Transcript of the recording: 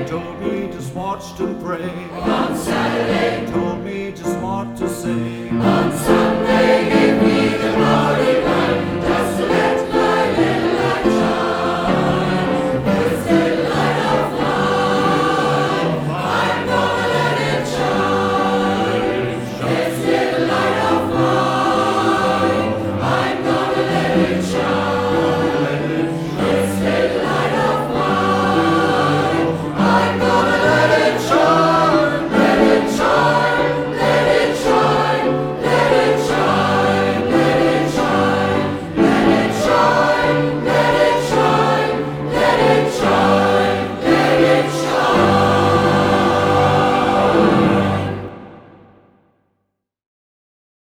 told me just watch and pray. On Saturday, Told me just what to say. on